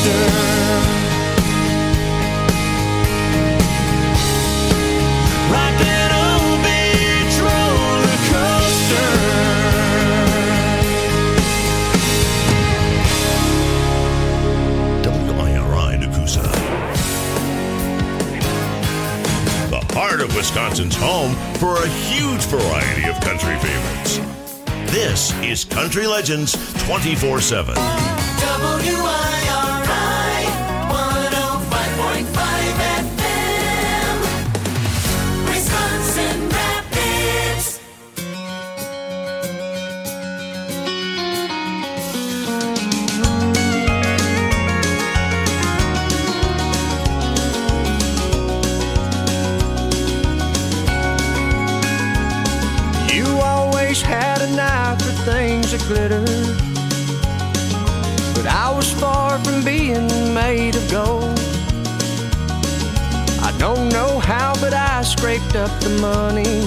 coaster. Like an old beach roller coaster. WIRI Nakusa. The heart of Wisconsin's home for a huge variety of country favorites. This is Country Legends 24/7. WIRI 105.5 FM, Wisconsin Rapids. You always had an eye for things that glitter, but I was far from being made of gold. I don't know how, but I scraped up the money.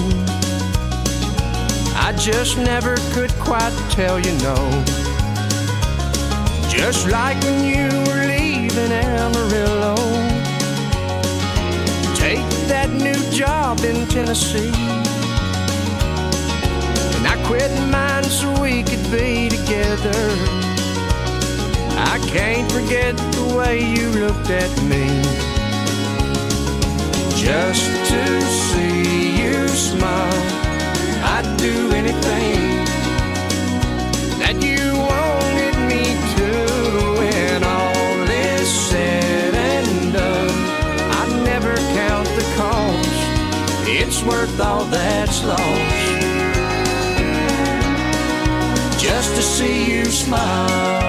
I just never could quite tell you no. Just like when you were leaving Amarillo, take that new job in Tennessee. And I quit mine so we could be together. I can't forget the way you looked at me. Just to see you smile, I'd do anything that you wanted me to. When all is said and done, I'd never count the cost. It's worth all that's lost. Just to see you smile.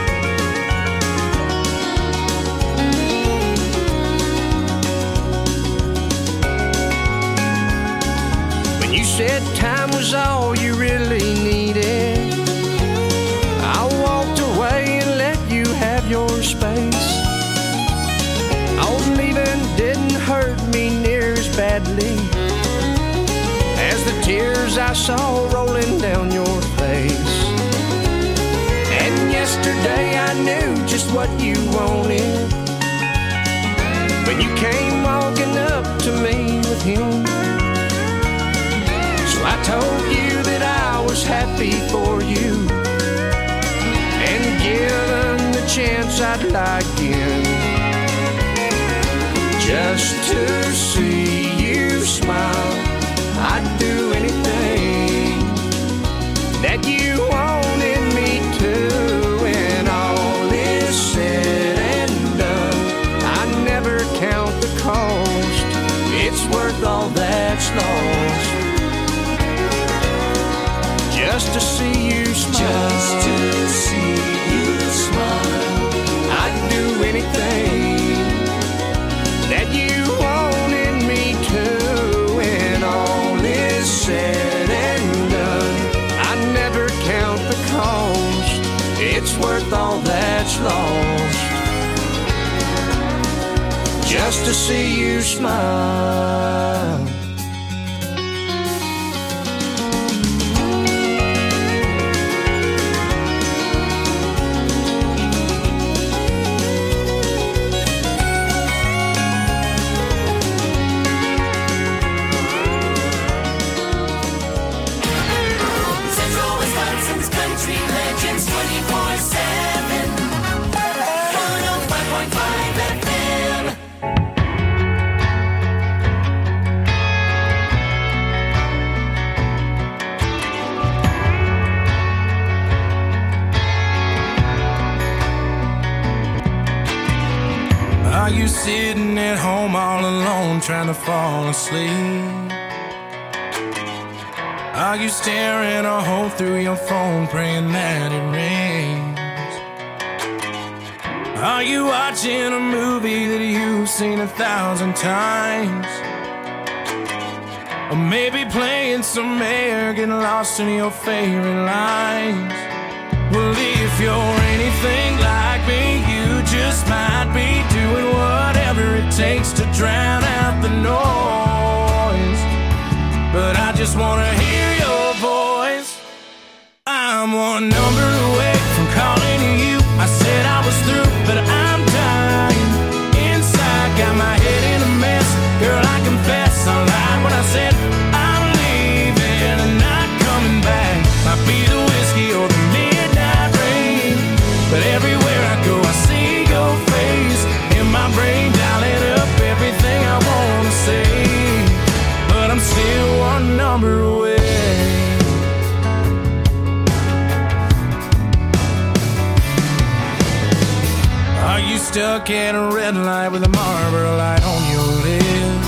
When you said time was all you really needed, I walked away and let you have your space. All leaving didn't hurt me near as badly as the tears I saw rolling down your face. And yesterday I knew just what you wanted when you came walking up to me with him. So I told you that I was happy for you, and given the chance I'd like in, just to see you smile. I'd do anything that you wanted me to. When all is said and done, I never count the cost. It's worth all that's lost. Just to see you smile. Just to see you smile. I'd do anything that you wanted me to. When all is said and done, I never count the cost. It's worth all that's lost. Just to see you smile. Central Wisconsin's Country Legends 24/7, 105.5 FM. Are you sitting at home all alone trying to fall asleep? Are you staring a hole through your phone praying that it rains? Are you watching a movie that you've seen 1,000 times? Or maybe playing some air, getting lost in your favorite lines? Well, if you're anything like me, you just might be doing whatever it takes to drown out the noise. But I just wanna hear your voice. I'm one number away from calling you. I said I was through, but I'm stuck at a red light with a Marlboro light on your lip?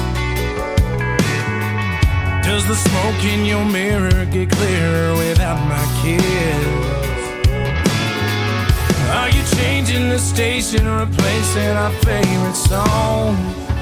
Does the smoke in your mirror get clearer without my kiss? Are you changing the station, replacing our favorite song?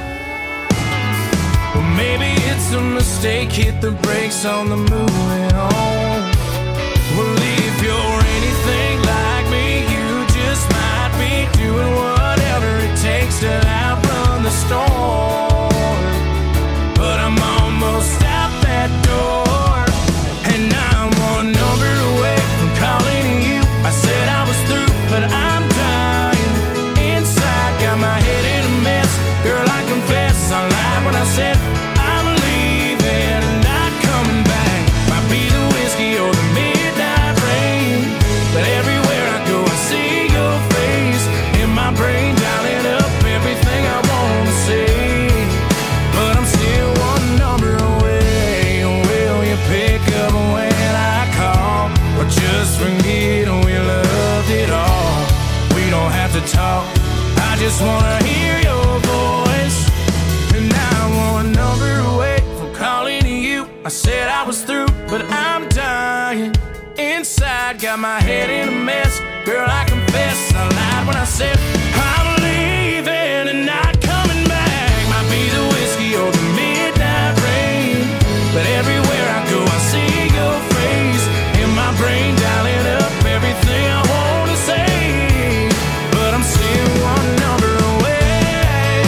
Well, maybe it's a mistake, hit the brakes on the moving on. Well, if you're anything like me, you just might be doing whatever it takes to outrun the storm. But I'm almost out that door, and I'm one number away from calling you. I said I was through, but I'm dying inside, got my head in a mess. Girl, I confess I lied when I said I'm leaving and not coming back. Might be the whiskey or the midnight rain, but everywhere I go I see your face in my brain, dialing up everything I want to say. But I'm still one number away. Will you pick up when I call, or just forget we loved it all? We don't have to talk, I just wanna hear your voice. And now I'm one number away from calling you. I said I was through, but I'm dying inside, got my head in a mess. Girl, I confess I lied when I said I'm leaving and not coming back. Might be the whiskey or the midnight rain, but everywhere I go I see your face in my brain, dialing up everything I wanna say. But I'm still one number away,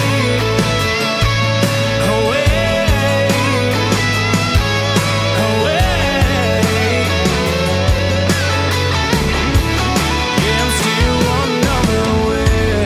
away, away. Yeah, I'm still one number away.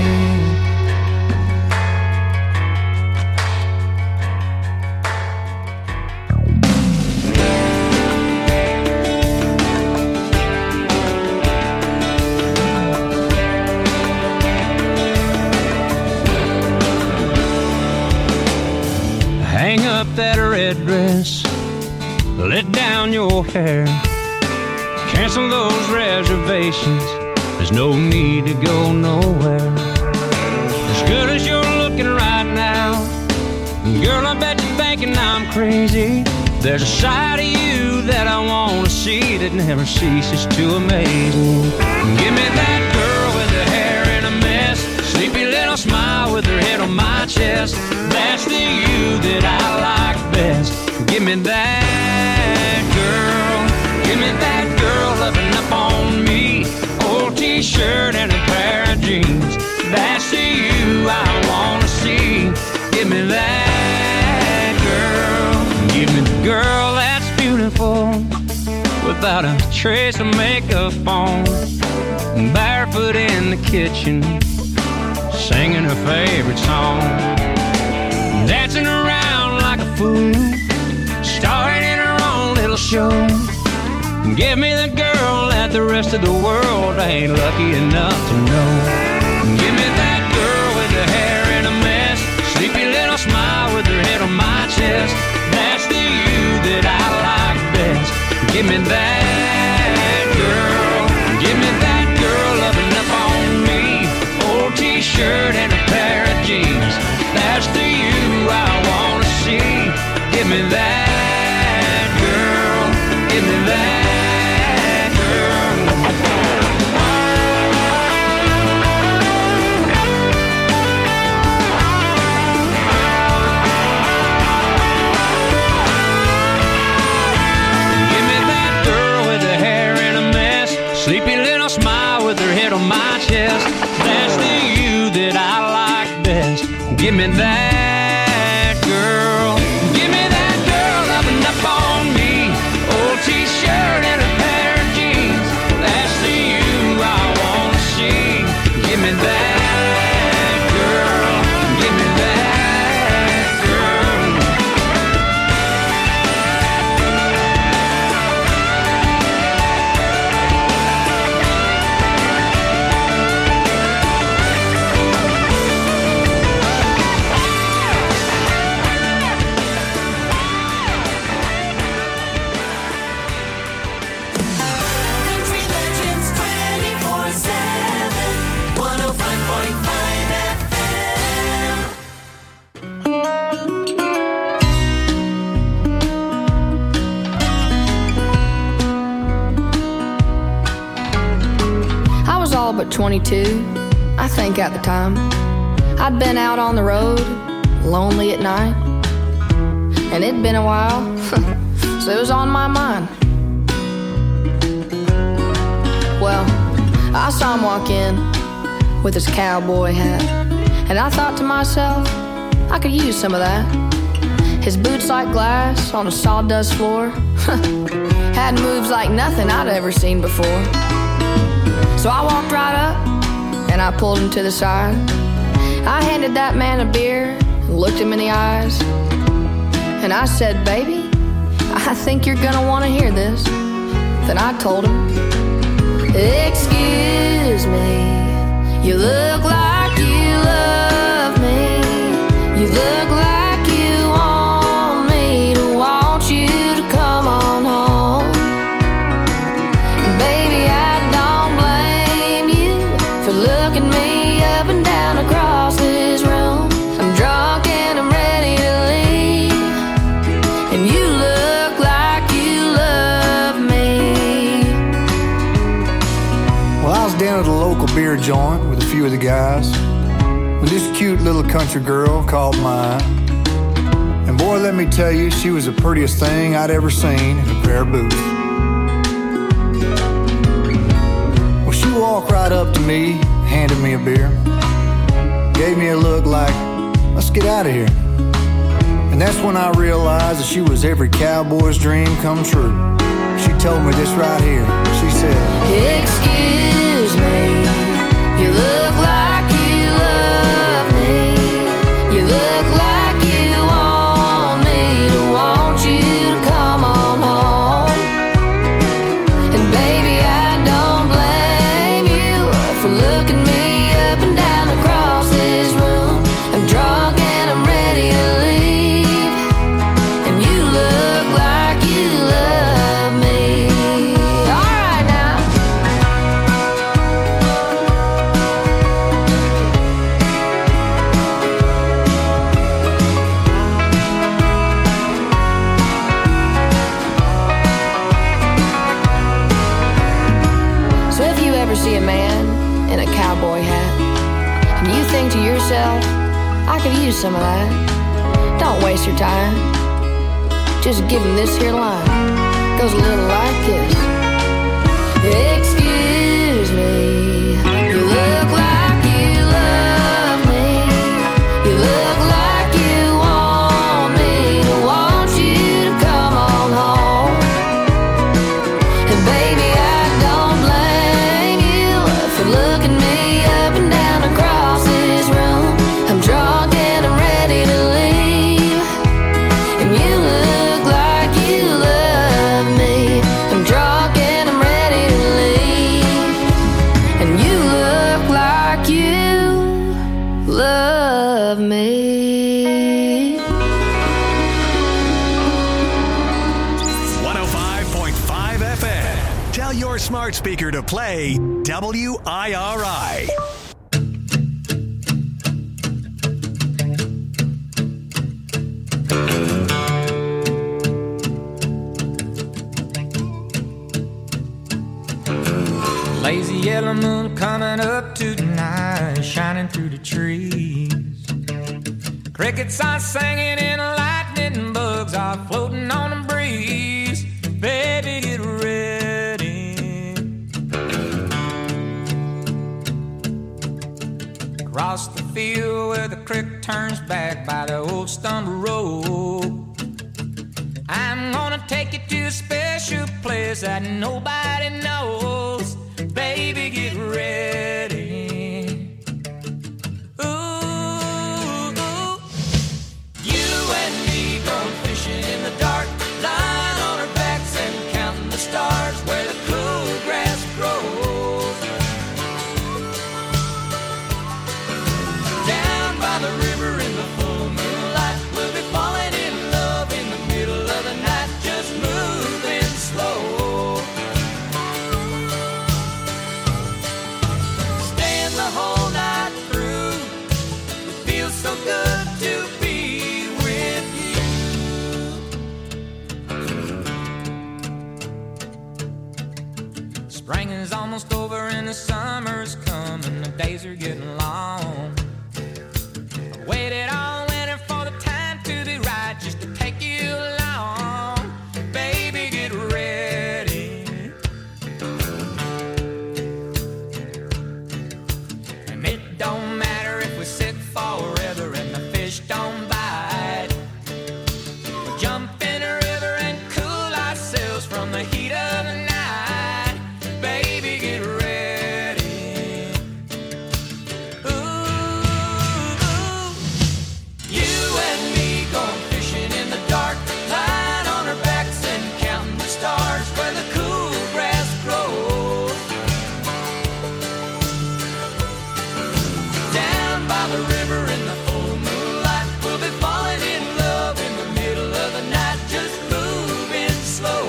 Hang up that red dress, let down your hair, cancel those reservations, there's no need to go nowhere. As good as you're looking right now, girl, I bet you're thinking I'm crazy. There's a side of you that I wanna see that never ceases to amaze me. Give me that girl with her hair in a mess, sleepy little smile with her head on my chest. That's the you that I like best. Give me that girl, give me that girl loving up on me. Old t-shirt and a pair of jeans. That's the you I wanna see. Give me that girl, give me the girl that's beautiful, without a trace of makeup on, barefoot in the kitchen, singing her favorite song, dancing around like a fool, starring in her own little show. Give me the girl that the rest of the world ain't lucky enough to know. Give me that girl with the hair in a mess, sleepy little smile with her head on my chest. That's the you that I like best. Give me that girl, give me that girl loving up on me. Old t-shirt and a pair of jeans. That's the you I wanna see. Give me that girl, give me that girl. Give me that girl with the hair in a mess, sleepy little smile with her head on my chest. That's the you that I like best. Give me that girl, give me that girl loving up on me. Old t-shirt and a pair of jeans. That's the you I wanna see. Give me that girl, give me that girl. at 22, I think at the time, I'd been out on the road, lonely at night, and it'd been a while, so it was on my mind. Well, I saw him walk in with his cowboy hat, and I thought to myself, I could use some of that. His boots like glass on a sawdust floor had moves like nothing I'd ever seen before. So I walked right up and I pulled him to the side. I handed that man a beer and looked him in the eyes, and I said, baby, I think you're gonna want to hear this. Then I told him, excuse me, you look like you love me. You look like you want me to want you to come on home. Baby, I don't blame you for looking me up and down across this room. I'm drunk and I'm ready to leave, and you look like you love me. Well, I was down at a local beer joint with a few of the guys when this cute little country girl caught my eye. And boy, let me tell you, she was the prettiest thing I'd ever seen in a pair of boots. Well, she walked right up to me, handed me a beer, gave me a look like, let's get out of here. And that's when I realized that she was every cowboy's dream come true. She told me this right here. She said, excuse me, you look like you love me. You look like you want me to want you to come on home. And baby, I don't blame you for looking me up and down across this room. I'm drunk and I'm ready to leave, and you look like you love me. All right now. So if you ever see a man in a cowboy hat and you think to yourself, I could use some of that, don't waste your time. Just give him this here line. Goes a little like this. Excuse me, you look like you love me. You look like you want me to want you to come on home. And baby, I don't blame you for looking me up and down across this room. I'm drunk and I'm ready to leave, and you look like you love me. I'm drunk and I'm ready to leave, and you look like you love me. 105.5 FM. Tell your smart speaker to play WIRI. Lazy yellow moon coming up tonight, shining through the trees. Crickets are singing and lightning bugs are floating on the breeze. Baby, get ready. Across the field where the creek turns back by the old stumble road, I'm gonna take you to a special place that nobody knows. Baby, get ready. Ooh, you and me going fishing in the dark, lying on our backs and counting the stars where the cool grass grows. Down by the river in the full moonlight, we'll be falling in love in the middle of the night, just moving slow. on. I waited on winter for the time to be right, just to take you along. Baby, get ready. And it don't matter if we sit forever and the fish don't bite. We'll jump in a river and cool ourselves from the heat of the night. Baby, get ready. Ooh, you and me going fishing in the dark, lying on our backs and counting the stars where the cool grass grows. Down by the river in the full moonlight, we'll be falling in love in the middle of the night, just moving slow.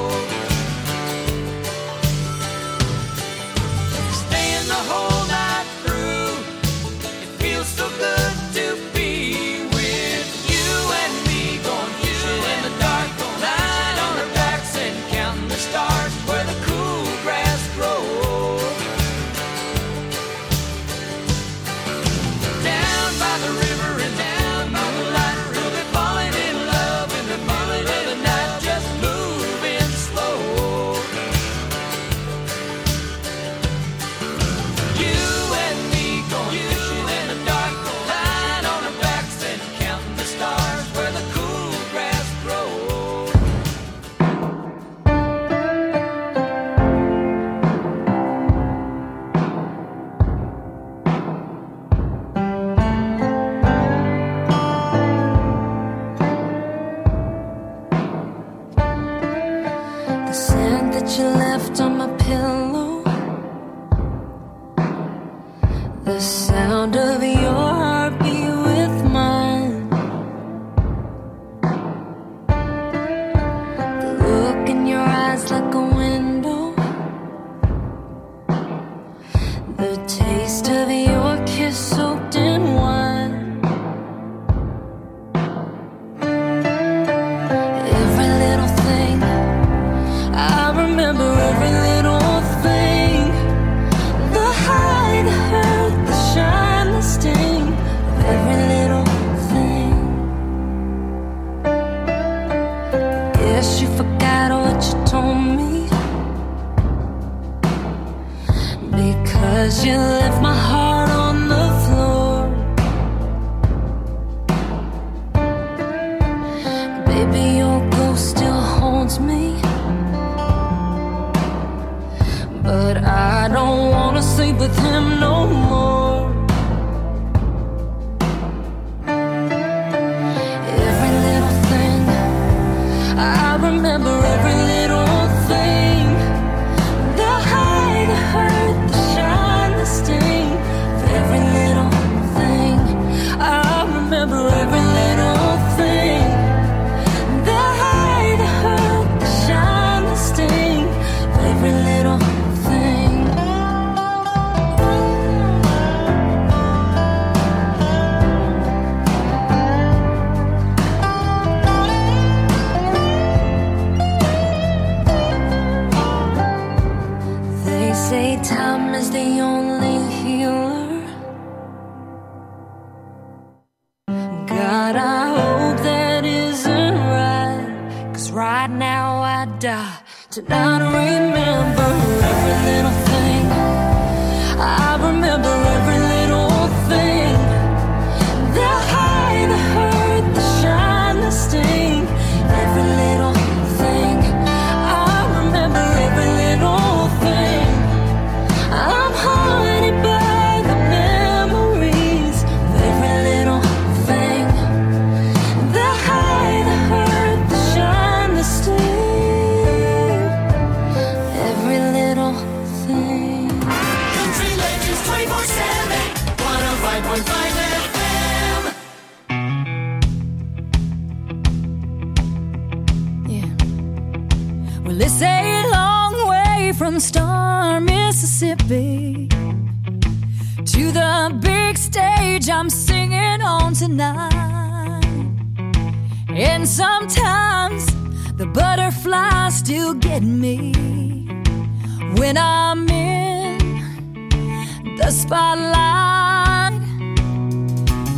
Staying the whole night through, it feels so good to be with you and me, going fishing in the dark, lying on our backs and counting the stars where the cool grass grows. Down by the river and down by the light, we'll be falling in love in the middle of the night, just moving slow. You and me going fishing in the dark, lying on our backs and counting the stars where the cool grass grows. The scent that you left on my pillow, the sound of your heartbeat with mine, the look in your eyes like a window, the taste of your kiss soaked in wine. Every little thing, I remember every little thing. The high, the hurt, the shine, the sting of every little thing. Guess you forgot what you told me, because you left my heart on the floor. Baby, your ghost still haunts me, but I don't wanna sleep with him no more. Every little thing, I remember every little thing. The high, the hurt, the shine, the sting of every little thing. I remember every little thing. The high, the hurt, the shine, the sting of every little thing. They say time is the only healer. God, I hope that isn't right, 'cause right now I die to not remember every little thing. I remember every little thing. The high, the hurt, the shine, the sting, every little thing. I remember every little thing. I'm haunted by the memories of every little thing. The high, the hurt, the shine, the sting, every little thing. Country Legends 24/7, 105.5 FM. Yeah. Well, it's a long way from Star, Mississippi, to the big stage I'm singing on tonight. And sometimes the butterflies still get me when I'm in the spotlight.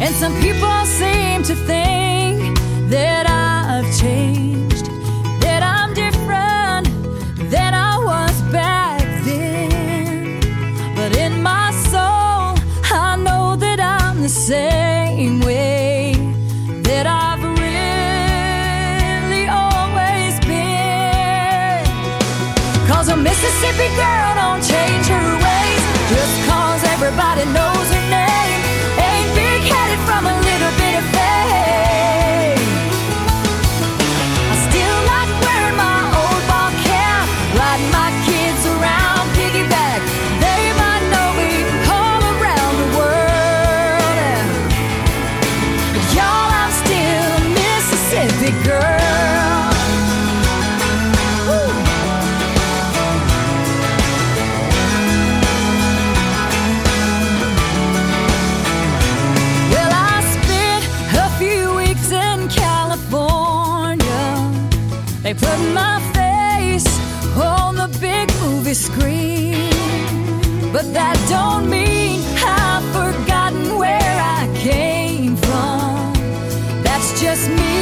And some people seem to think that I've changed, that I'm different than I was back then. But in my soul, I know that I'm the same way that I've really always been. 'Cause a Mississippi girl don't change her ways just 'cause everybody knows her name. Ain't big-headed from a little bit of fame. I still like wearing my old ball cap, riding my kids around piggyback. They might know me all around the world. But y'all, I'm still a Mississippi girl. Woo. Well, I spent a few weeks in California. They put my face on the big movie screen. But that don't mean I've forgotten where I came from. That's just me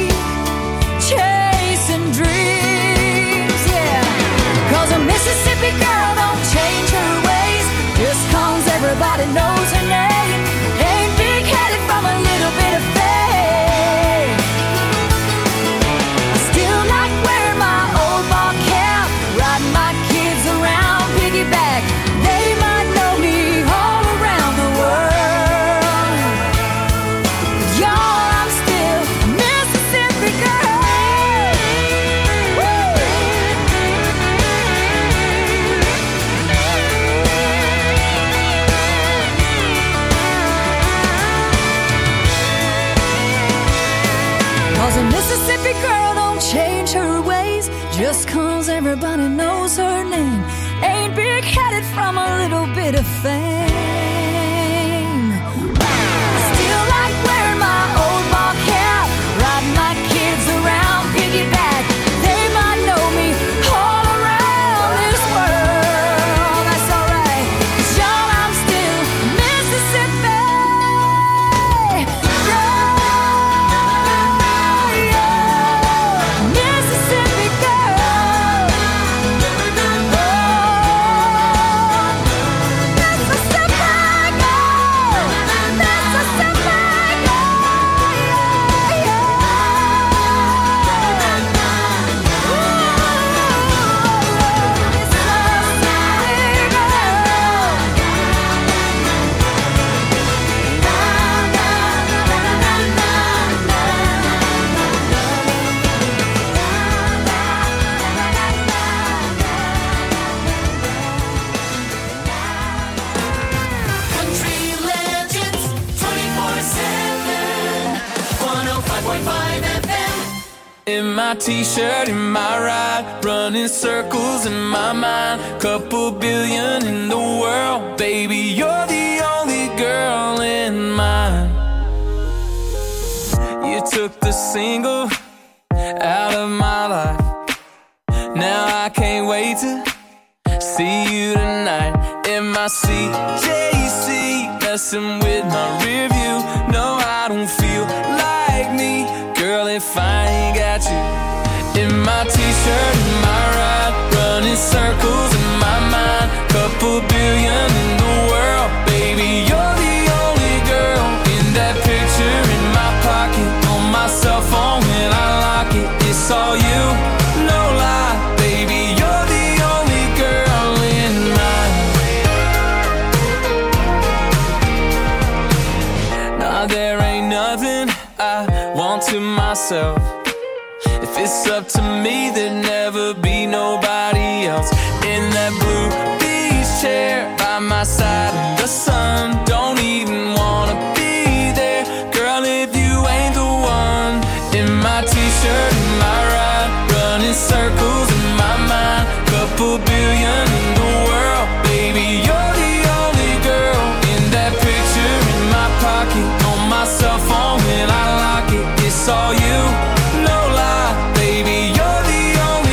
chasing dreams, yeah. 'Cause a Mississippi girl don't change her ways just 'cause everybody knows her name. Ain't big-headed from a little bit of fame. I still like wearing my old ball cap, riding my kids around piggyback. They might know me all around the world. But y'all, I'm still a Mississippi girl. Woo! 'Cause a Mississippi girl don't change her ways just 'cause everybody knows her name. Ain't big-headed from a little bit of fame. I still like wearing my old ball cap, riding my kids around piggyback. They might know me all around this world. That's alright, 'cause y'all, I'm still Mississippi girl. Mississippi girl. Country Legends 24/7. 105.5 FM. In my t-shirt, in my ride, running circles in my mind. Couple billion in the world, baby, you're the only girl in mine. You took the single out of my life. Now I can't wait to see you tonight. In my CJC, messing with my rear view. No, I don't feel like me, girl, if I ain't got you. In my t-shirt, in my ride, running circles in my mind. Couple billion in the world, baby, you're the only girl. In that picture in my pocket, on my cell phone when I lock it, it's all you, no lie, baby, you're the only girl in mine. Nah, there ain't nothing I want to myself. If it's up to me, there'd never be nobody else. In that blue beach chair by my side in the sun, don't even wanna be there, girl, if you ain't the one. In my t-shirt, in my ride, running circles in my mind. Couple billion in the world, baby, you're the only girl. In that picture in my pocket, on my cell phone when I lock it, it's all you, no lie, baby, you're the only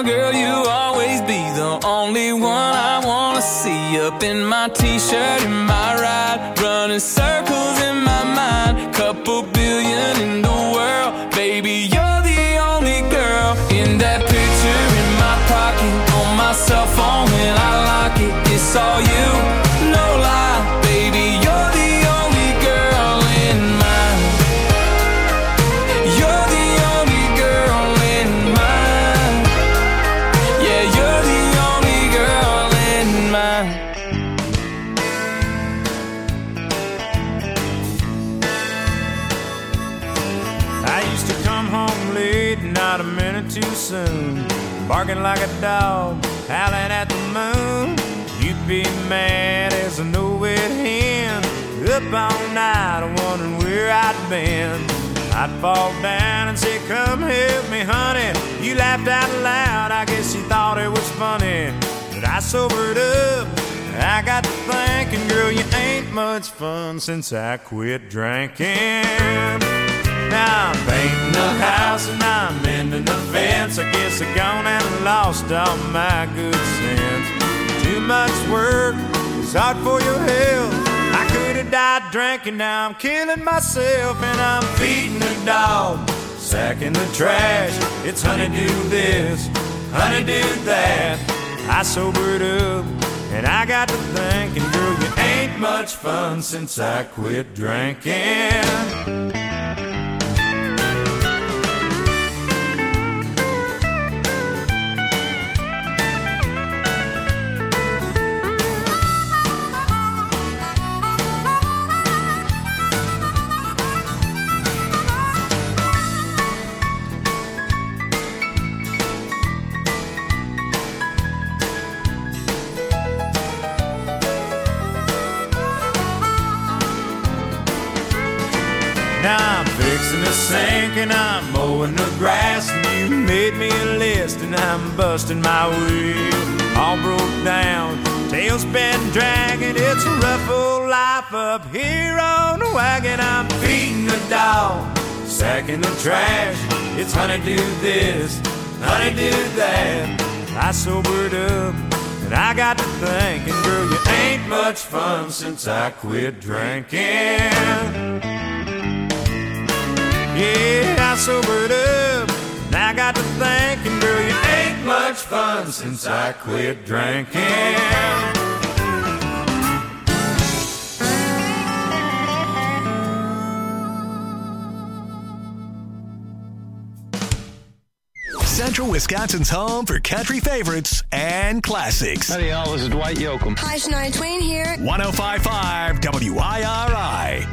now, girl, you'll always be the only one I wanna see. Up in my t-shirt, in my ride, running circles in my mind. Couple billion in the world, baby, you're the only girl. In that picture in my pocket, on my cell phone when I lock it, it's all you, no lie, baby, you're the only girl in mine. You're the only girl in mine. Yeah, you're the only girl in mine. I used to come home late, not a minute too soon, barking like a dog, howling at the moon. You'd be mad as a no-wet hen, up all night wondering where I'd been. I'd fall down and say, come help me, honey. You laughed out loud, I guess you thought it was funny. But I sobered up, I got to thinking, girl, you ain't much fun since I quit drinking. Now I'm painting the house and I'm mending the fence. I guess I gone and lost all my good sense. Too much work is hard for your health. I could have died drinking, now I'm killing myself. And I'm feeding the dog, sacking the trash. It's honeydew this, honeydew that. I sobered up and I got to thinking, girl, you ain't much fun since I quit drinking. Now I'm fixing the sink and I'm mowing the grass, and you made me a list and I'm busting my wheel. All broke down, tail's been dragging. It's a rough old life up here on the wagon. I'm feeding the dog, sacking the trash. It's honeydew this, honeydew that. I sobered up and I got to thinking, girl, you ain't much fun since I quit drinking. Yeah, I sobered up, and I got to thinking, girl, you ain't much fun since I quit drinking. Central Wisconsin's home for country favorites and classics. Howdy, y'all. This is Dwight Yoakam. Hi, Shania Twain here. 105.5 WIRI.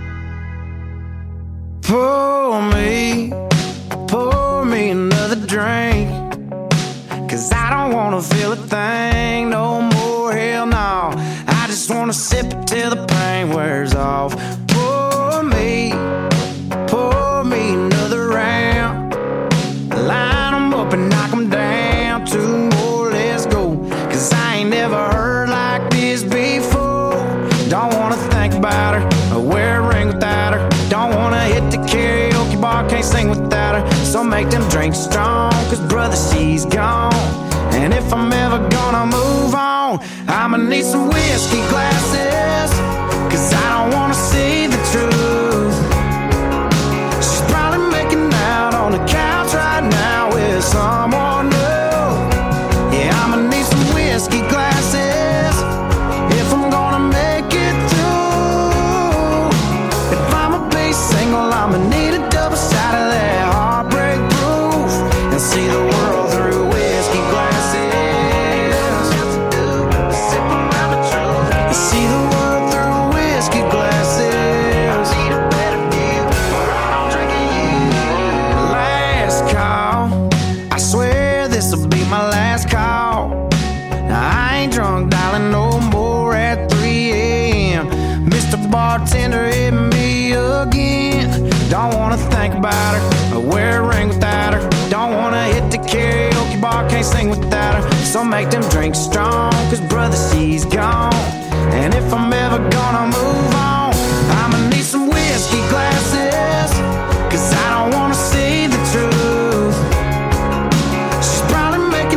Pour me another drink, 'cause I don't wanna feel a thing no more, hell no. I just wanna sip it till the pain wears off. Pour me another round. Line 'em up and knock 'em down. Two more, let's go, 'cause I ain't never heard like this before. Don't wanna think about her or wear a ring without her. Don't wanna hit the karaoke bar, can't sing without her. So make them drinks strong, 'cause brother, she's gone. And if I'm ever gonna move on, I'ma need some whiskey glasses, 'cause I don't wanna see the truth. She's probably making out on the couch right now with someone new. Yeah, I'ma need some whiskey glasses if I'm gonna make it through. If I'ma be single, I'ma need a double shot of that heartbreak proof, and see the world through whiskey glasses. Sip around the truth, and see the world through whiskey glasses. I need a better view, or I don't drink it you. Last call, I swear this'll be my last call. Now I ain't drunk, darling, no more at 3 a.m. Mr. Bartender, hit me again. Don't wanna think about her or wear a ring without her. Don't wanna hit the karaoke bar, can't sing without her. So make them drinks strong, 'cause brother, she's gone. And if I'm ever gonna move on, I'ma need some whiskey glasses, 'cause I don't wanna see the truth. She's probably making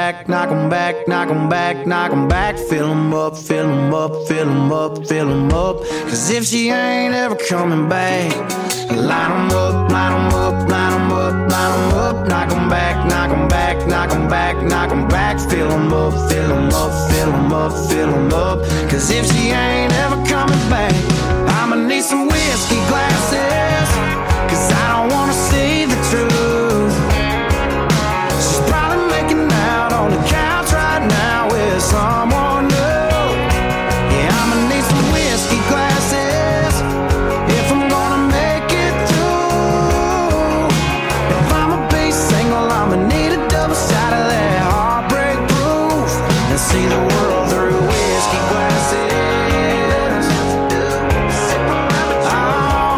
back, knock 'em back, knock 'em back, knock 'em back. Fill 'em up, fill 'em up, fill 'em up, fill 'em up. Cause if she ain't ever coming back, line 'em up, line 'em up, line 'em up, line 'em up. Knock 'em back, knock 'em back, knock 'em back, knock 'em back. Fill 'em up, fill 'em up, fill 'em up, fill 'em up. Cause if she ain't ever coming back, I'ma need some whiskey glasses. Cause I don't wanna see the truth. She's probably making out on the couch right now with someone new. Yeah, I'ma need some whiskey glasses if I'm gonna make it through. If I'ma be single, I'ma need a double shot of that heartbreak proof and see the world through whiskey glasses. Oh,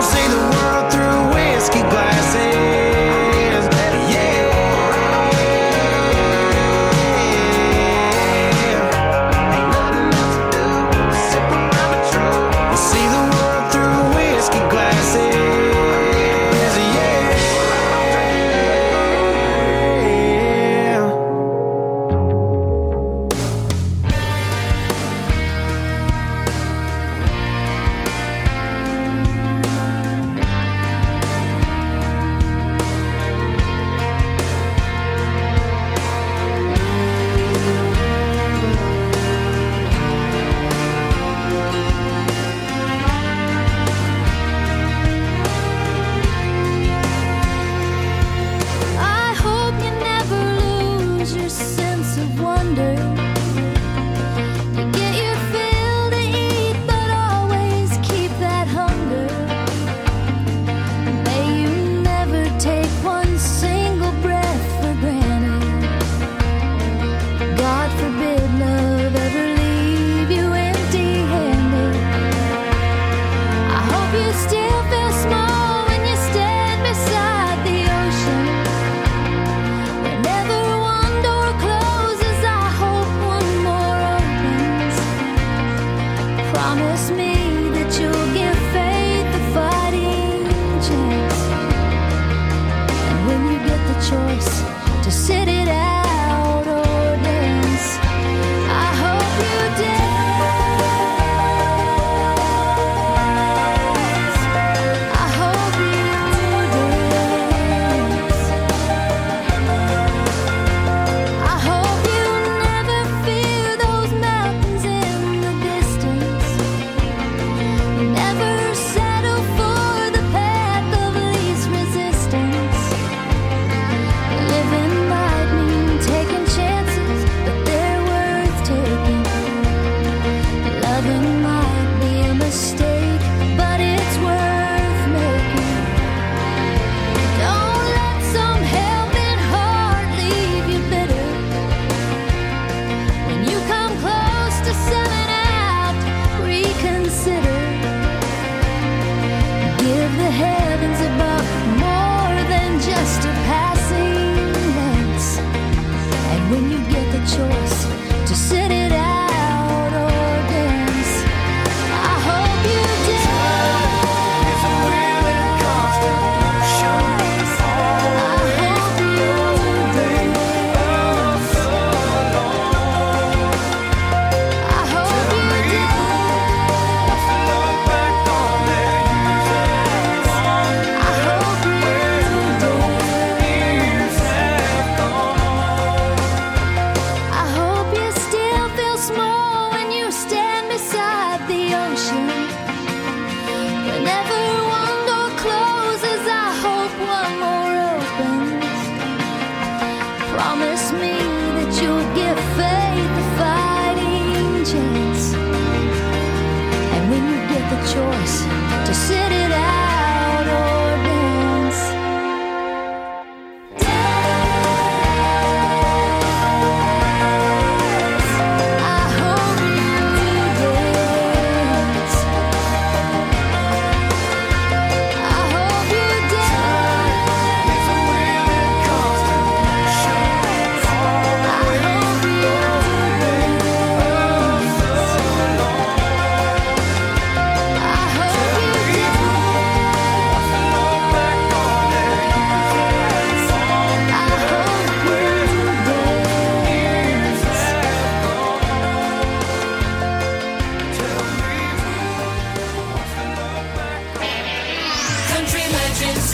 Country Legends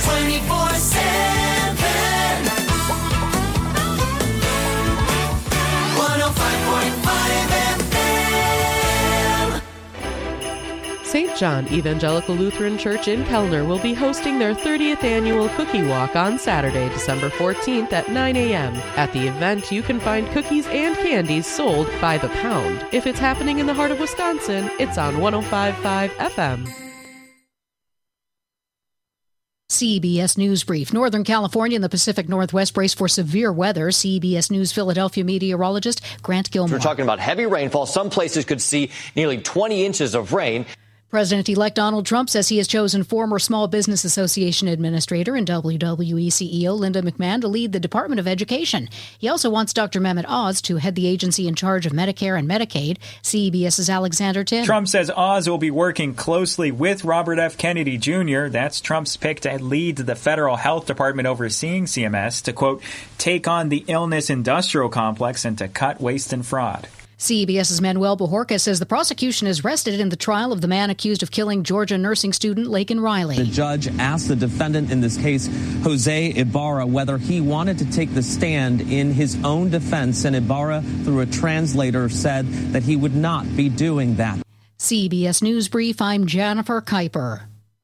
24/7. 105.5 FM. St. John Evangelical Lutheran Church in Kellner will be hosting their 30th annual Cookie Walk on Saturday, December 14th at 9 a.m. At the event, you can find cookies and candies sold by the pound. If it's happening in the heart of Wisconsin, it's on 105.5 FM. CBS News Brief. Northern California and the Pacific Northwest brace for severe weather. CBS News Philadelphia meteorologist Grant Gilmore. We're talking about heavy rainfall. Some places could see nearly 20 inches of rain. President-elect Donald Trump says he has chosen former Small Business Association Administrator and WWE CEO Linda McMahon to lead the Department of Education. He also wants Dr. Mehmet Oz to head the agency in charge of Medicare and Medicaid. CBS's Alexander Tin. Trump says Oz will be working closely with Robert F. Kennedy Jr. That's Trump's pick to lead the federal health department overseeing CMS to, quote, take on the illness industrial complex and to cut waste and fraud. CBS's Manuel Bojorquez says the prosecution is rested in the trial of the man accused of killing Georgia nursing student Laken Riley. The judge asked the defendant in this case, Jose Ibarra, whether he wanted to take the stand in his own defense, and Ibarra, through a translator, said that he would not be doing that. CBS News Brief, I'm Jennifer Kuiper.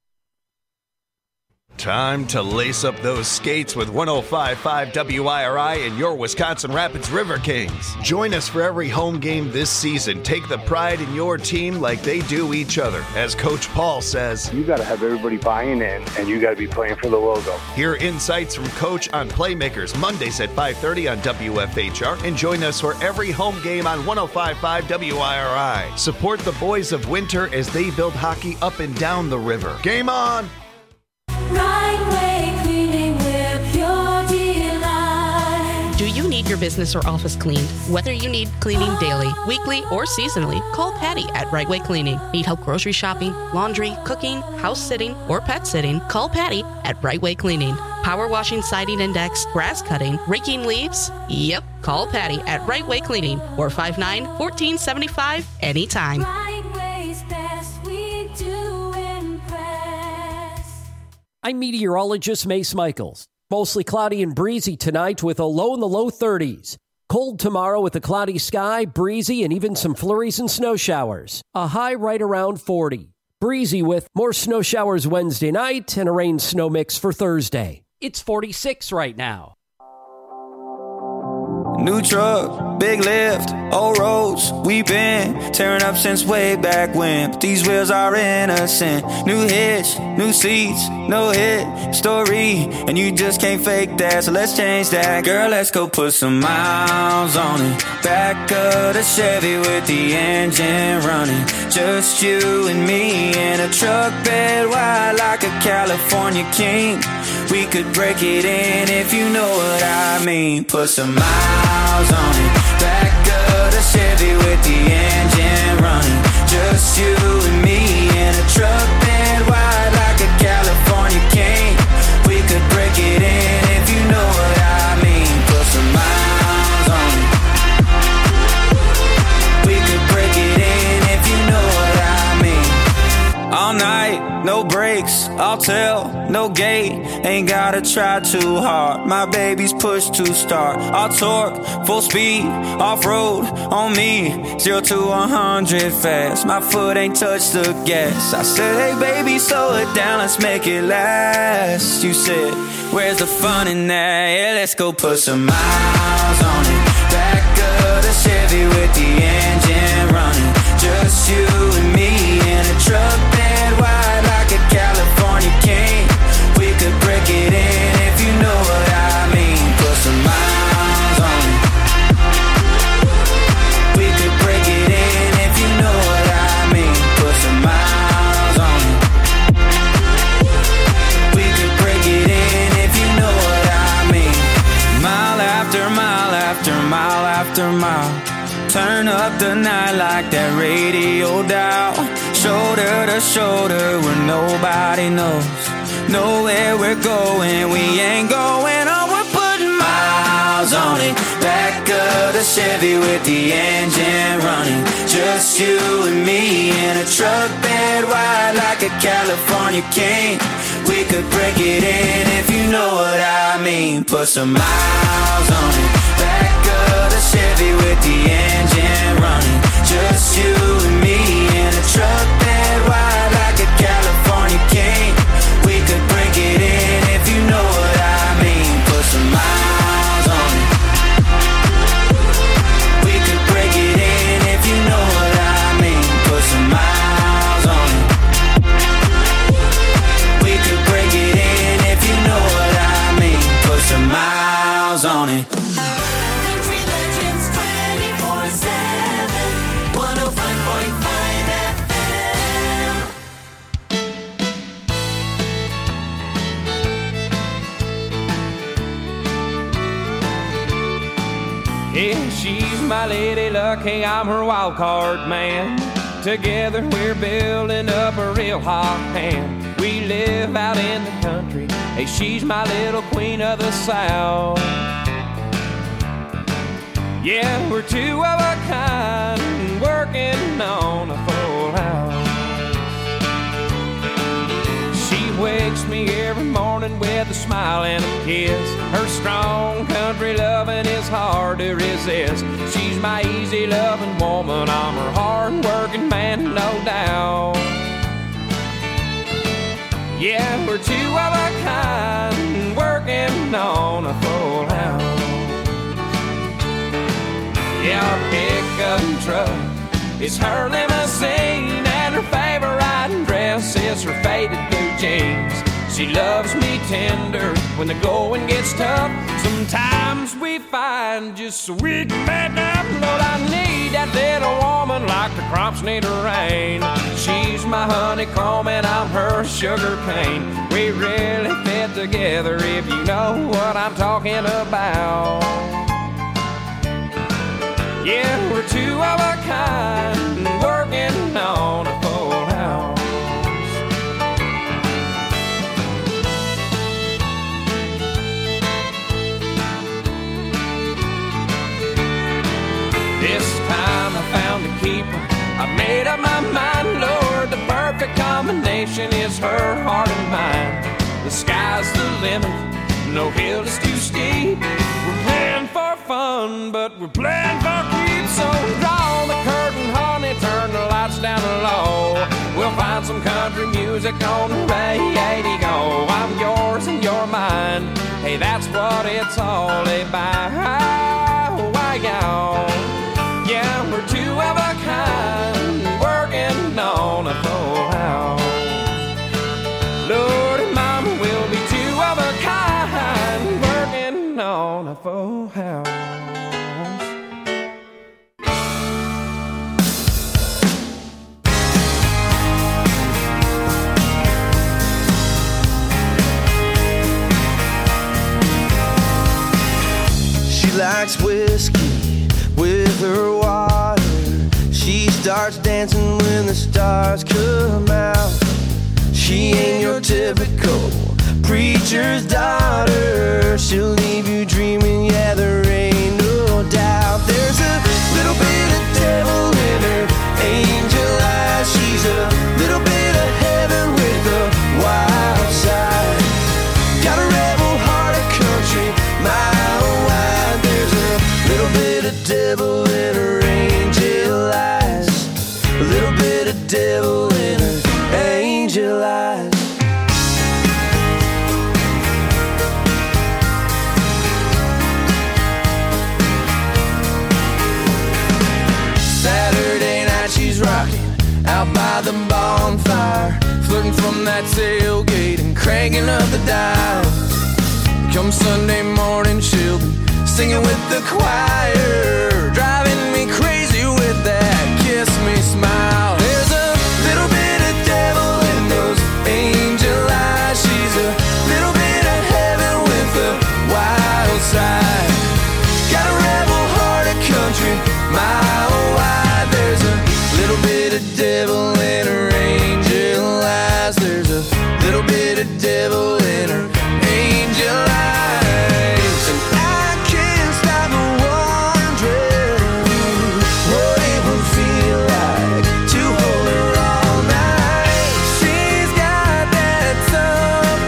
Time to lace up those skates with 105.5 WIRI and your Wisconsin Rapids River Kings. Join us for every home game this season. Take the pride in your team like they do each other. As Coach Paul says, you got to have everybody buying in, and you got to be playing for the logo. Hear insights from Coach on Playmakers Mondays at 5:30 on WFHR, and join us for every home game on 105.5 WIRI. Support the boys of Winter as they build hockey up and down the river. Game on! Right Way Cleaning, we're pure delight. Do you need your business or office cleaned? Whether you need cleaning daily, weekly, or seasonally, call Patty at Right Way Cleaning. Need help grocery shopping, laundry, cooking, house sitting, or pet sitting? Call Patty at Right Way Cleaning. Power washing, siding and decks, grass cutting, raking leaves? Yep, call Patty at Right Way Cleaning, 459-1475, anytime. Right Way's best, we do impress. I'm meteorologist Mace Michaels. Mostly cloudy and breezy tonight with a low in the low 30s. Cold tomorrow with a cloudy sky, breezy, and even some flurries and snow showers. A high right around 40. Breezy with more snow showers Wednesday night and a rain-snow mix for Thursday. It's 46 right now. New truck, big lift, old roads, we been tearing up since way back when. But these wheels are innocent. New hitch, new seats, no hit story, and you just can't fake that, so let's change that. Girl, let's go put some miles on it. Back of the Chevy with the engine running. Just you and me in a truck bed wide like a California king. We could break it in if you know what I mean. Put some miles on it. Back of the Chevy with the engine running. Just you and me in a truck bed wide like a California king. We could break it in if you know what I mean. Put some miles on it. We could break it in if you know what I mean. All night, no brakes, I'll tell, no gate. Ain't gotta try too hard. My baby's push to start. All torque, full speed, off-road on me. 0 to 100 fast. My foot ain't touched the gas. I said, hey baby, slow it down, let's make it last. You said, where's the fun in that? Yeah, let's go put some miles on it. Back of the Chevy with the engine running. Just you and me in a truck bed wide like a California king. We could break it in if you know what I mean. Put some miles on it. We could break it in if you know what I mean. Put some miles on it. We could break it in if you know what I mean. Mile after mile after mile after mile. Turn up the night like that radio dial. Shoulder to shoulder where nobody knows. Know where we're going, we ain't going on. We're putting miles on it. Back of the Chevy with the engine running. Just you and me in a truck bed wide like a California king. We could break it in if you know what I mean. Put some miles on it. Back of the Chevy with the engine running. Just you and me in a truck that wide like a California king. We could break it in if you know what I mean. Put some miles on it. We could break it in if you know what I mean. Put some miles on it. We could break it in if you know what I mean. Put some miles on it. Country Legends 24/7, 105.5 FM. Yeah, she's my lady luck, hey, I'm her wild card man. Together we're building up a real hot hand. We live out in the country, hey, she's my little queen of the South. Yeah, we're two of a kind, working on a full house. She wakes me every morning with a smile and a kiss. Her strong country loving is hard to resist. She's my easy loving woman, I'm her hard working man, no doubt. Yeah, we're two of a kind, working on a full house. Yeah, our pickup truck is her limousine, and her favorite dress is her faded blue jeans. She loves me tender when the going gets tough. Sometimes we find just so we can make up. Lord, I need that little woman like the crops need rain. She's my honeycomb and I'm her sugar cane. We really fit together if you know what I'm talking about. Yeah, we're two of a kind, working on a full house. This time I found a keeper, I made up my mind, Lord, the perfect combination is her heart and mine. The sky's the limit, no hill is too steep. We're playing for fun, but we're playing for keeps. So draw the curtain, honey, turn the lights down low. We'll find some country music on the radio. I'm yours and you're mine. Hey, that's what it's all about. Why, y'all? Yeah, we're two of a kind, working on a full house. Lord and Mama will be two of a kind, working on a full house. She likes whiskey with her water. She starts dancing when the stars come out. She ain't your typical preacher's daughter. She'll leave you dreaming, yeah, there ain't no doubt. There's a little bit of devil in her angel eyes. She's a little bit of heaven with a wild side. Got a rebel heart, a country mile wide. There's a little bit of devil in her angel eyes. A little bit of devil in her angel eyes. Saturday night she's rocking out by the bonfire, flirting from that tailgate and cranking up the dial. Come Sunday morning she'll be singing with the choir, driving me crazy with that kiss me smile. There's a little bit of devil in those angel eyes. She's a little bit of heaven with a wild side. Got a rebel heart, a country mile wide. There's a little bit of devil in her angel eyes. There's a little bit of devil in her angel eyes. And I can't stop wondering what it would feel like to hold her all night. She's got that something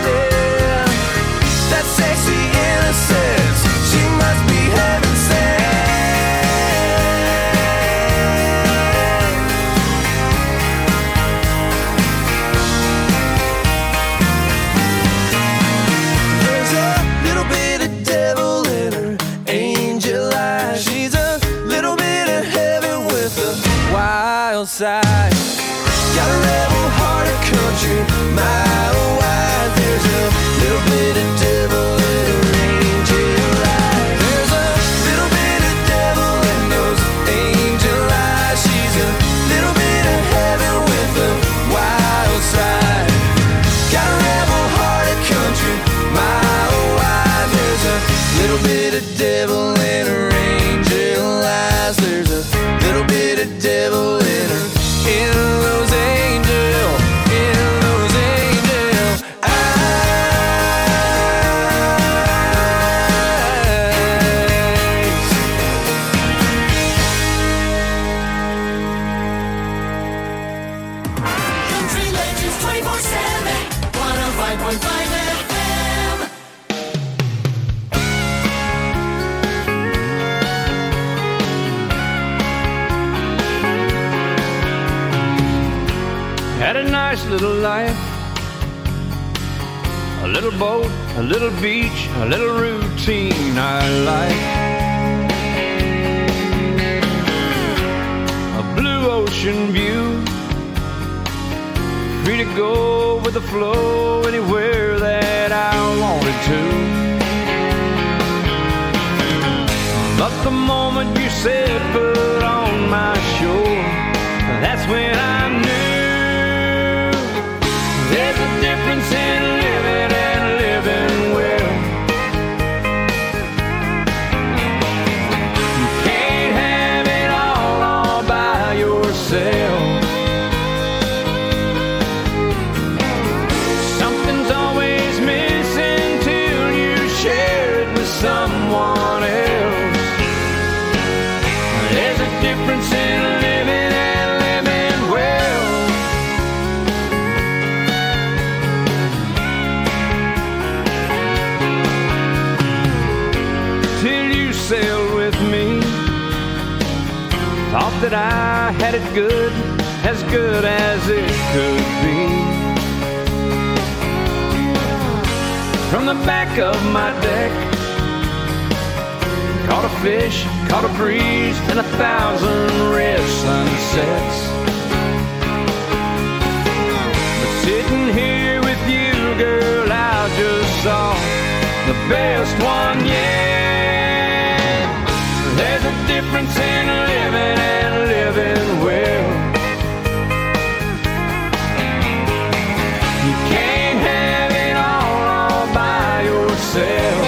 side. Got a rebel heart of country, my wide. There's a little bit of devil in her angel eyes. There's a little bit of devil in those angel eyes. She's a little bit of heaven with a wild side. Got a rebel heart of country, my wide. There's a little bit of devil in her angel eyes. There's a little bit of devil in her, in those angel eyes. Country Legends 24/7, 105.5 FM. Had a nice little life, a little boat, a little beach, a little routine I like. A blue ocean view, free to go with the flow anywhere that I wanted to. But the moment you said put on my shore, that's when I knew there's a difference in living and living well. You can't have it all by yourself. Something's always missing till you share it with someone else. There's a difference in living and living well. Till you sailed with me, thought that I had it good as it could be. From the back of my deck, caught a fish, caught a breeze, and 1,000 red sunsets. But sitting here with you, girl, I just saw the best one yet. There's a difference in living and living well. You can't have it all by yourself.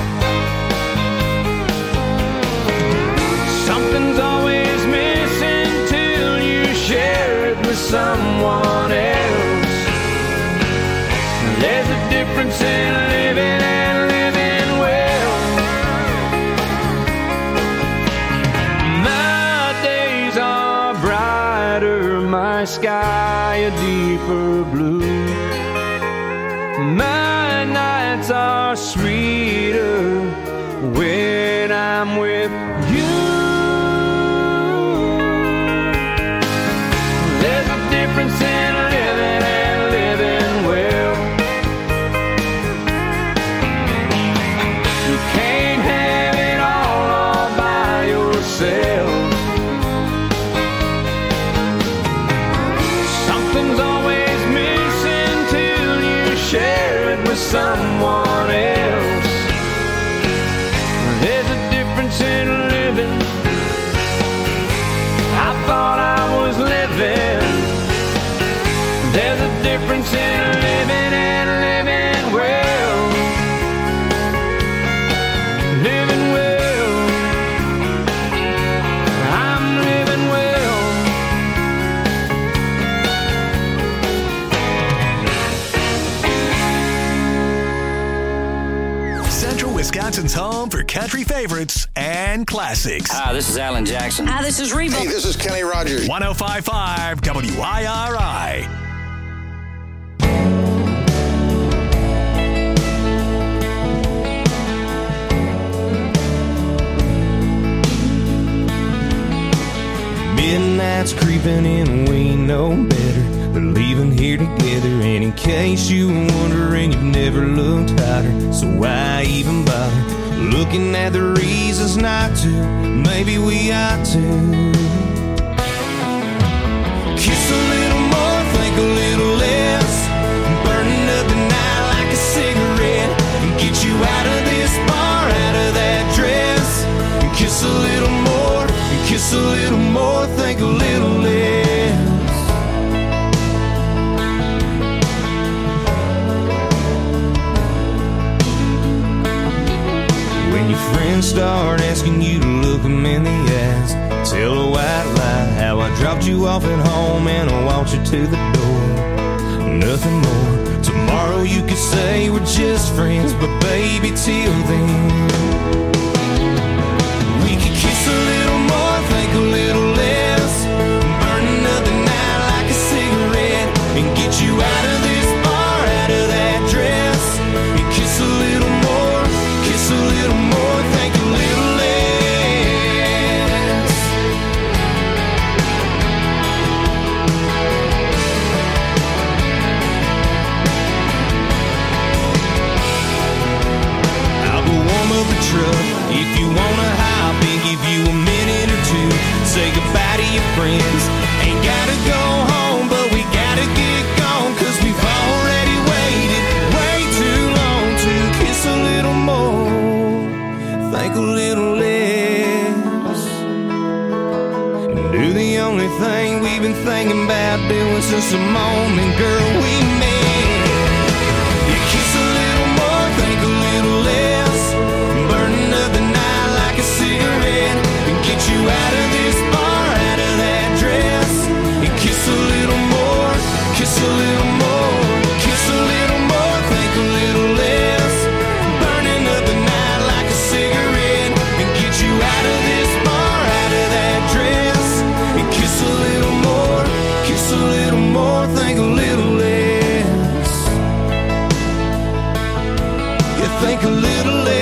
Something's always missing till you share it with someone else. There's a difference in living and living well. My days are brighter, my sky a deeper blue. My nights are sweeter when I'm with you. There's a difference in living and living well. You can't have it all by yourself. Something's always missing till you share it with someone else. There's a difference in living. I thought I was living. There's a difference in living and living well. Living well. I'm living well. Central Wisconsin's home for country favorites and classics. Hi, this is Alan Jackson. Hi, this is Reba. Hey, this is Kenny Rogers. 105.5 WIRI. Midnight's creeping in, we know better. We're leaving here together, and in case you were wondering, you've never looked hotter. So why even bother looking at the reasons not to? Maybe we ought to. Kiss a little more, think a little less. Burning up the night like a cigarette. And get you out of this bar, out of that dress. And kiss a little more, and kiss a little more, think a little less. When your friends start asking you to look them in the eyes, tell a white lie how I dropped you off at home and I walked you to the door. Nothing more. Tomorrow you could say we're just friends, but baby, till then, we could kiss a little more, think a little less. Burning up the night like a cigarette. And get you out of this bar, out of that dress. And kiss a little more, kiss a little more, think a little less. I'll go warm up the truck if you wanna hop in, give you a minute or two. Say goodbye to your friends. Ain't gotta go home, but we gotta get gone, 'cause we've already waited way too long to kiss a little more, think a little less, and do the only thing we've been thinking about doing since the moment, girl, we met. You kiss a little more, think a little less. Burning up the night like a cigarette. And get you out of this bar, out of that dress. And kiss a little more, kiss a little more, kiss a little more, think a little less. Burning up the night like a cigarette. And get you out of this bar, out of that dress. And kiss a little more, kiss a little more, think a little less. You think a little less.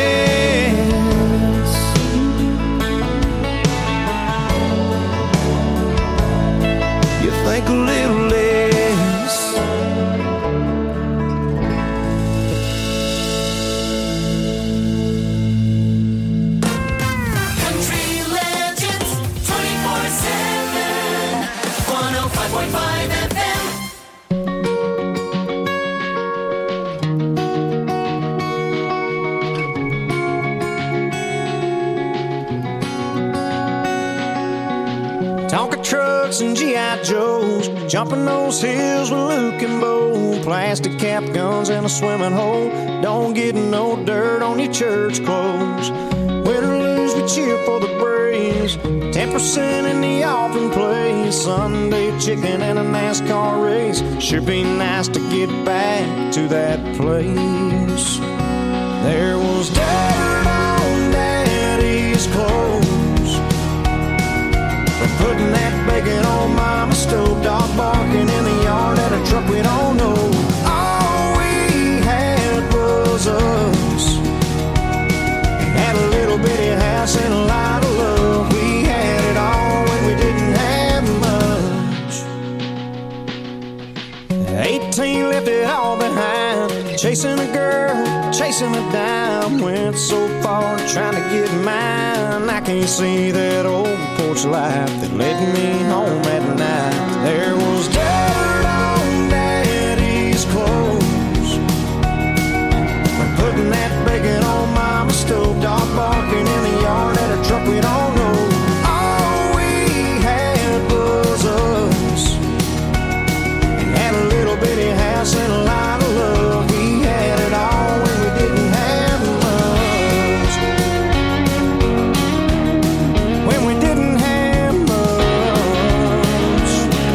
You think a little less. Country Legends 24/7, 105.5 FM. Tonka trucks and G.I. Joes, jumping those hills with Luke and Bo. Plastic cap guns and a swimming hole. Don't get no dirt on your church clothes. Win or lose, we cheer for the Braves. 10% in the offering place. Sunday chicken and a NASCAR race. Sure be nice to get back to that place. There was dirt on Daddy's clothes from putting that bacon on Mama's stove. Dog barking in the yard at a truck we don't know. All we had was us. Had a little bitty house and a lot of love. We had it all when we didn't have much. 18 left it all behind. Chasing a girl, chasing a dime. Went so far trying to get mine. I can't see that old porch light that led me home at night. There was dirt on Daddy's clothes from putting that bacon on Mama's stove. Dog barking in the yard at a truck we don't know. All we had was us. And had a little bitty house and a lot of love. We had it all when we didn't have much. When we didn't have much.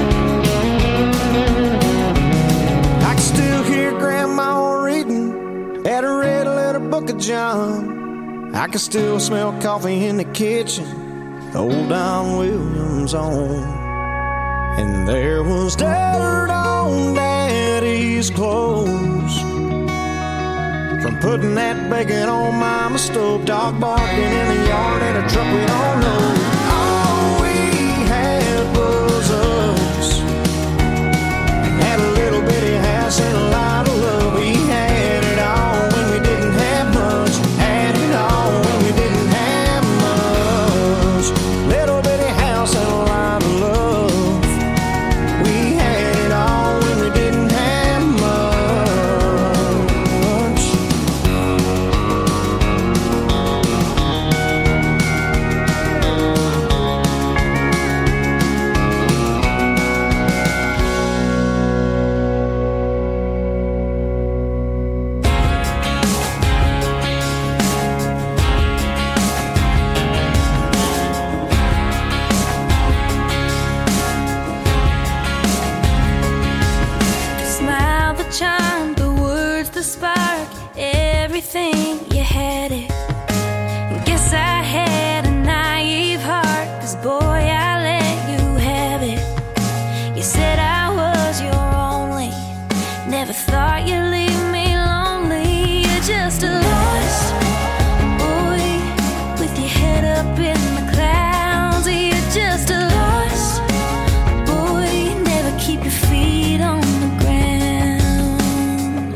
I can still hear Grandma reading at a red letter book of John. I can still smell coffee in the kitchen, old Don Williams on. And there was dirt on Daddy's clothes from putting that bacon on Mama's stove. Dog barking in the yard at a truck we don't know. All we had was us. Had a little bitty house and a lot of love. We had it all when we didn't have much. Had it all when we didn't have much. Little bitty house and a lot of love. everything, you had it. Guess I had a naive heart, 'cause boy, I let you have it. You said I was your only, never thought you'd leave me lonely. You're just a lost boy with your head up in the clouds. You're just a lost boy, never keep your feet on the ground.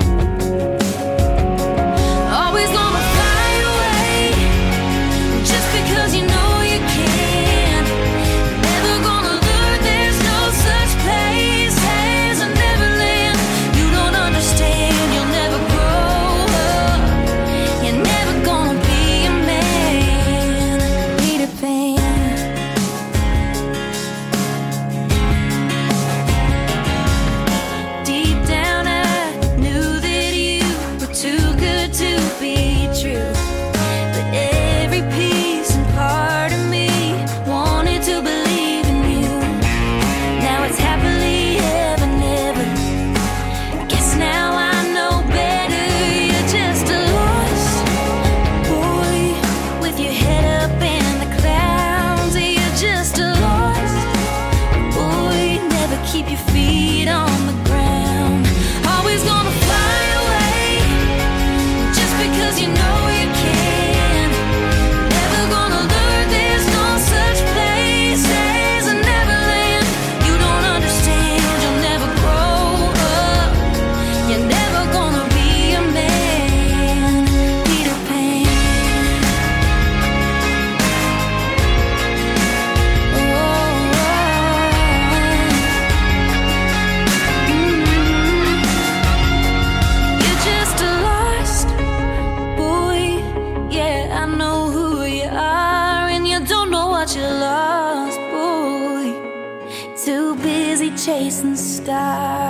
Always gonna fly away just because you know you can. Never gonna learn there's no such place as a Neverland. You don't understand, you'll never grow up. You're never gonna be a man, Peter Pan. Deep down I knew that you were too good to be true. But every piece and part of me wanted to believe in you. Now it's happily ever, never. Guess now I know better. You're just a lost boy with your head up in the clouds. You're just a lost boy, never keep your feet on the ground. Always gonna fly away just because you know you can. Never gonna learn there's no such place as a Neverland. You don't understand, you'll never grow up. You're never gonna be a man, Peter Pan. You're just a lost boy. Yeah, I know who you are, and you don't know what you lost, boy. Too busy chasing stars.